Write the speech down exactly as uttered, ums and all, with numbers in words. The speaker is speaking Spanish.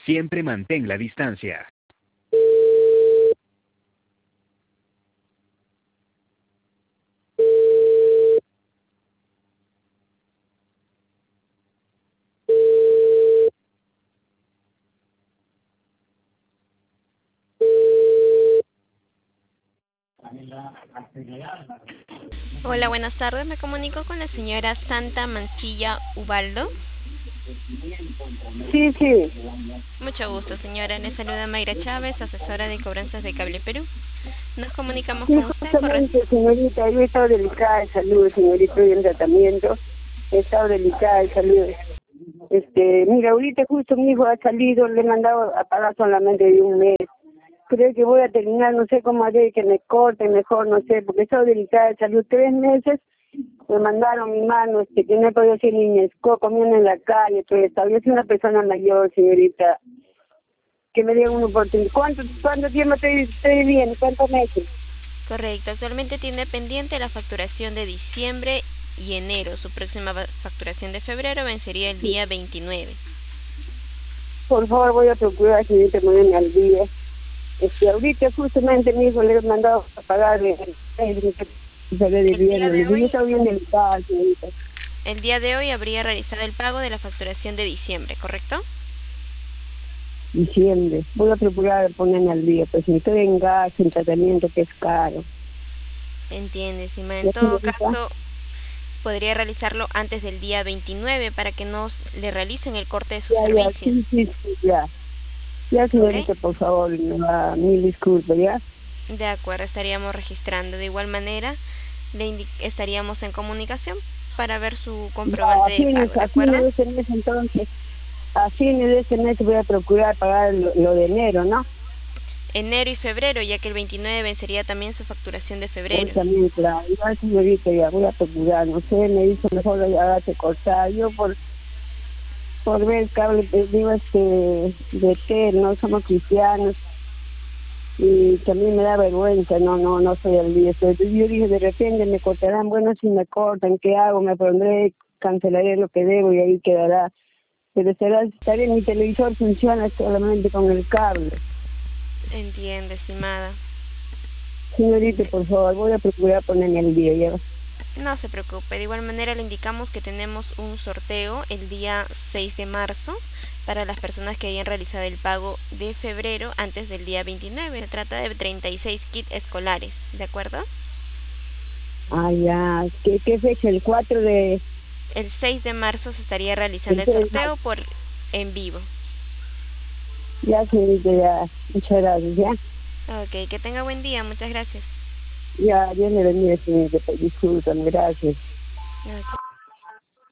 Siempre mantén la distancia. Hola, buenas tardes. Me comunico con la señora Santa Mancilla Ubaldo. Sí, sí, Mucho gusto, señora. Le saluda Mayra Chávez, asesora de cobranzas de Cable Perú. Nos comunicamos sí, con usted con res- justamente, señorita, yo he estado delicada de salud, señorita, estoy en tratamiento, he estado delicada de salud. Este, mira, ahorita justo mi hijo ha salido, le he mandado a pagar solamente de un mes. Creo que voy a terminar, no sé cómo haré, que me corten mejor, no sé, porque he estado delicada de salud tres meses. Me mandaron mi mano, este, que no he podido hacer ni esco, comiendo en la calle, todo esto. Yo soy una persona mayor, señorita, que me dieron una oportunidad. ¿Cuánto, cuánto tiempo estoy, estoy bien? ¿Cuántos meses? Correcto. Actualmente tiene pendiente la facturación de diciembre y enero. Su próxima va- facturación de febrero vencería el día veintinueve. Por favor, voy a procurar, señorita, ponerme al día. Este, ahorita justamente mi hijo le he mandado a pagar el de El día viernes. Le de digo, yo hoy, estaba bien delicada, señorita. el día de hoy habría realizado el pago de la facturación de diciembre, ¿correcto? Diciembre. Voy a procurar ponerme al día, pues si estoy en gas, en tratamiento, que es caro. Entiende, estimada. En ¿Ya, todo señorita? caso, podría realizarlo antes del día veintinueve para que no s- le realicen el corte de sus Ya, ya, servicios. sí, sí, sí, ya. Ya, ¿Ok? señorita, por favor, uh, mil disculpas, ¿ya? De acuerdo, estaríamos registrando. De igual manera, le indi- estaríamos en comunicación para ver su Ya, comprobante a del fines, pago, ¿de a acuerdo? fines de este mes, entonces, a fines de este mes voy a procurar pagar lo, lo de enero, ¿no? Enero y febrero, ya que el veintinueve vencería también su facturación de Hoy febrero. también, claro, igual señorita, ya voy a procurar, no sé, me dice mejor hágase cortar. Yo por por ver cable, eh, digo, este, de que no somos cristianos, y también me da vergüenza, no, no, no soy el día. Yo dije, de repente me cortarán, bueno, si me cortan, ¿qué hago? Me pondré, cancelaré lo que debo y ahí quedará. Pero será, estaré, mi televisor funciona solamente con el cable. Entiende, estimada. Señorita, por favor, voy a procurar ponerme el día, ya. No se preocupe, de igual manera le indicamos que tenemos un sorteo el día seis de marzo para las personas que hayan realizado el pago de febrero antes del día veintinueve. Se trata de treinta y seis kits escolares, ¿de acuerdo? Ah, ya, ¿qué, qué fecha? El cuatro de... El seis de marzo se estaría realizando El el seis de marzo. sorteo por en vivo. Ya, señorita, ya, muchas gracias, ya. Ok, que tenga buen día, muchas gracias. Ya, Dios me bendiga, señorita, disculpen, gracias. Ok.